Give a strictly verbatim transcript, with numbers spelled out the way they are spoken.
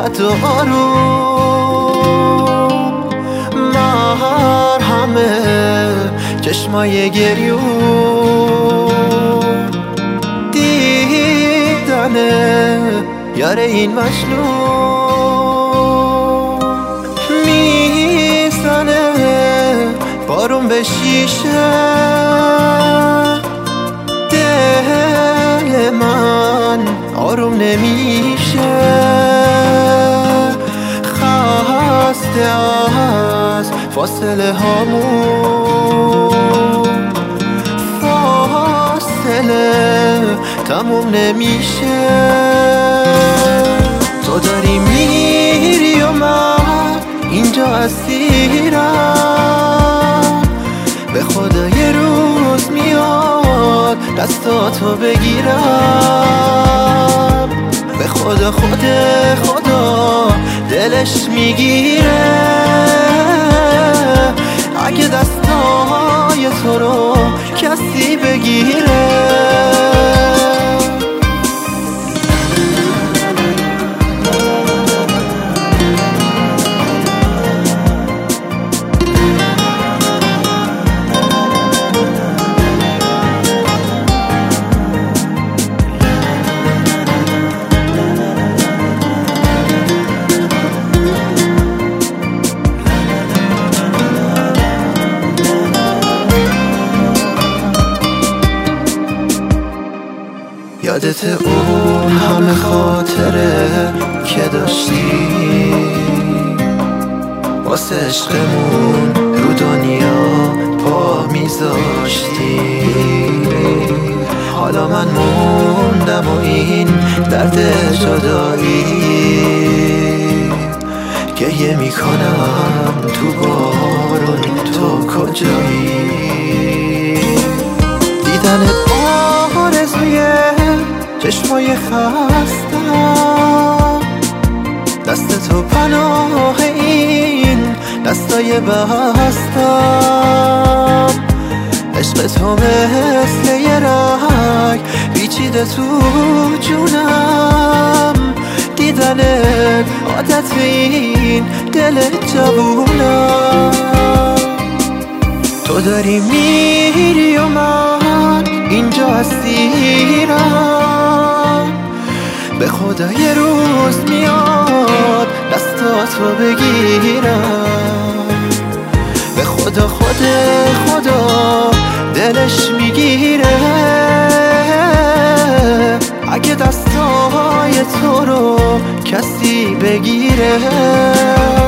راحت و آروم، مرهمه چشمای گریون، دیدنه یار این مجنون، میزنه بارون به شیشه، دل من آروم نمیشه، خسته از فاصله هامون، فاصله تموم نمیشه. تو داری میری و من اینجا اسیرم، به خدا یه روز میاد دستاتو بگیرم، به خدا خود خدا دلش میگیره اگه دستای تو رو کسی بگیره. یادت اون همه خاطره که داشتی واسه عشقمون رو دنیا پا میذاشتی، حالا من موندم و این درد جدایی گریه میکنم تو بارون، تو کجایی؟ دیدنت آرزویه چشمای خستم، دست تو پناه این دستای بستم، عشق تو مثل یه رگ پیچیده تو جونم، دیدنت عادت این دل جوونم. تو داری میری و من اینجا اسیرم، به خدا یه روز میاد دستاتو بگیرم، به خدا خود خدا دلش میگیره اگه دستای تو رو کسی بگیره.